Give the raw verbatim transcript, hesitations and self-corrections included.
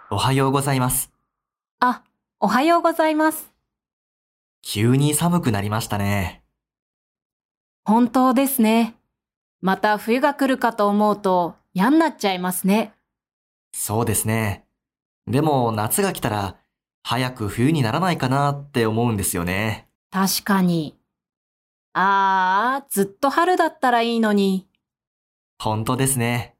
おはようございます。 あ、おはようございます。 急に寒くなりましたね。 本当ですね。また冬が来るかと思うと嫌になっちゃいますね。 そうですね。でも夏が来たら早く冬にならないかなって思うんですよね。 確かに。ああ、ずっと春だったらいいのに。 本当ですね。